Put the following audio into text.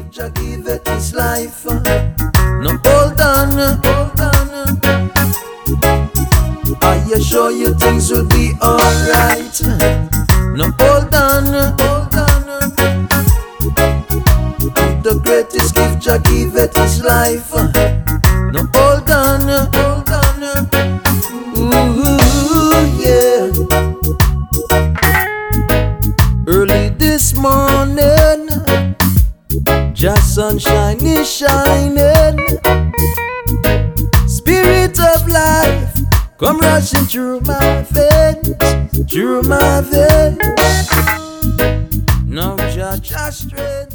gift, Jah give it his life. No hold on, hold on. Are you sure you things will be alright? No hold on, hold on. The greatest gift, Jah give it his life. No hold on, hold on. Ooh, yeah. Early this morning, just sunshine is shining. Spirit of life come rushing through my veins, through my veins. Now just straight.